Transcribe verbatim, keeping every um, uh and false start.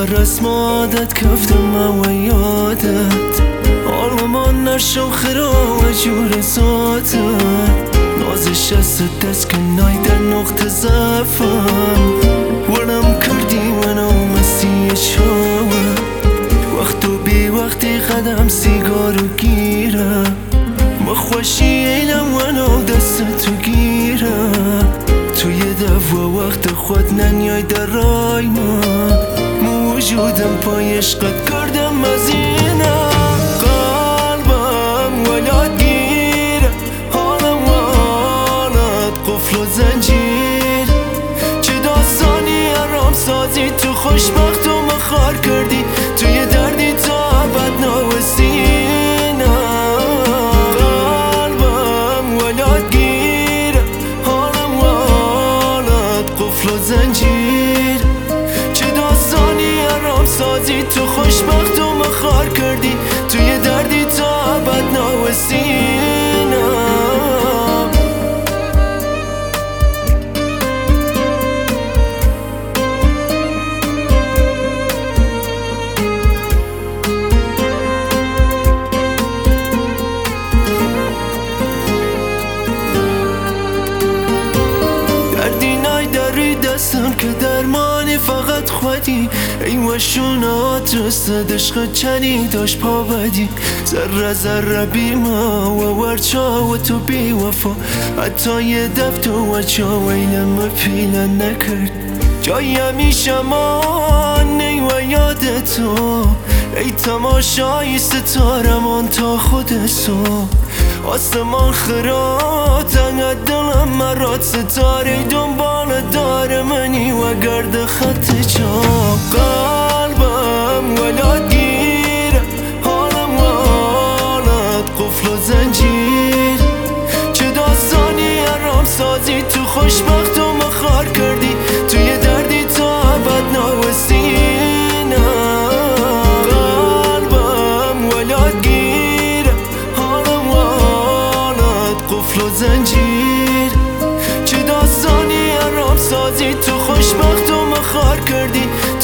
رسم عادت کفتم و یادت آرمان نشو خرا و جور ذاتت نازش از دست کنای در نقطه ضعفم ورم کردی منو مسیح شوه وقتو بی وقتی قدم سیگارو گیرم مخوشی اینم ونو دستتو گیرم توی دفع وقت خود ننیای در رای ما موجودم پای عشقت کردم مزینم قلبم ولاد گیره حالم و حالت قفل و زنجیر چه داستانی ارام سازی تو خوشبخت و مخار کردی توی دردی تا ابد نوستینم قلبم ولاد گیره حالم و حالت قفل و زنجیر چه داستانی ارام سازی تو خوشبخت و مخار کردی توی دردی تا ابد نوستینم دستم که درمانی فقط خودی ای وشونات رسد عشق چنی داشت پا بدی ذره ذره بی ما و ورچا و تو بی وفا حتی یه دف تو و چا ویلم پیله نکرد جایی همیشه مانی و یاد تو ای تماشایی ستارمان تا خودتو آسمان خرات انقدر دلم مرات ستاره دنبال داره منی و گرد خط جا قلبم ولاد گیره حالم و حالت قفل و زنجیر چه داستانی ارام سازی تو خوشبخت و مخار کردی توی دردی تا ابد نوستینم قلبم ولاد گیره حالم و حالت قفل و زنجیر چه داستانی ارام سازی تو خوشبخت و مخار کردی